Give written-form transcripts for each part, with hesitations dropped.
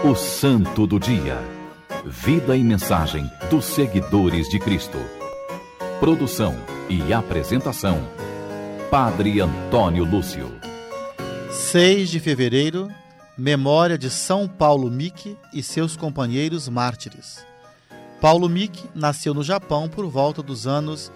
O Santo do Dia. Vida e mensagem dos seguidores de Cristo. Produção e apresentação: Padre Antônio Lúcio. 6 de fevereiro, memória de São Paulo Miki e seus companheiros mártires. Paulo Miki nasceu no Japão por volta dos anos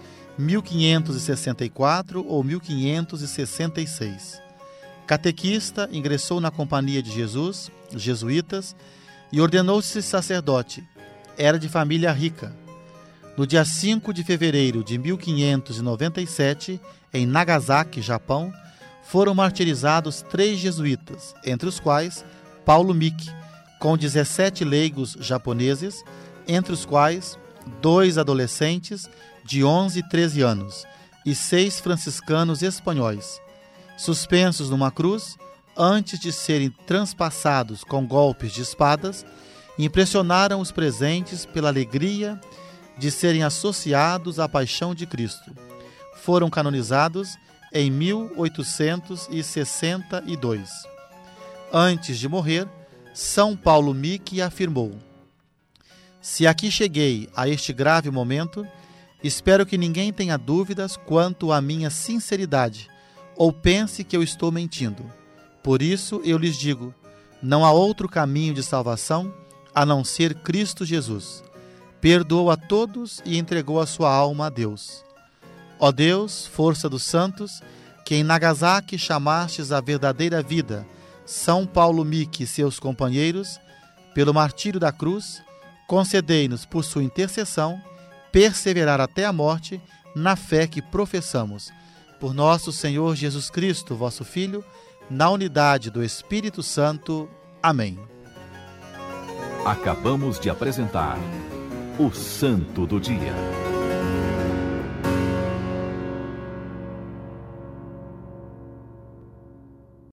1564 ou 1566. Catequista, ingressou na Companhia de Jesus, jesuítas, e ordenou-se sacerdote. Era de família rica. No dia 5 de fevereiro de 1597, em Nagasaki, Japão, foram martirizados 3 jesuítas, entre os quais Paulo Miki, com 17 leigos japoneses, entre os quais 2 adolescentes de 11 e 13 anos e 6 franciscanos espanhóis, suspensos numa cruz, antes de serem transpassados com golpes de espadas, impressionaram os presentes pela alegria de serem associados à paixão de Cristo. Foram canonizados em 1862. Antes de morrer, São Paulo Miki afirmou: "Se aqui cheguei a este grave momento, espero que ninguém tenha dúvidas quanto à minha sinceridade, ou pense que eu estou mentindo. Por isso eu lhes digo, não há outro caminho de salvação a não ser Cristo Jesus. Perdoou a todos e entregou a sua alma a Deus. Ó Deus, força dos santos, que em Nagasaki chamastes a verdadeira vida São Paulo Miki e seus companheiros, pelo martírio da cruz, concedei-nos por sua intercessão perseverar até a morte na fé que professamos. Por nosso Senhor Jesus Cristo, vosso Filho, na unidade do Espírito Santo. Amém." Acabamos de apresentar o Santo do Dia.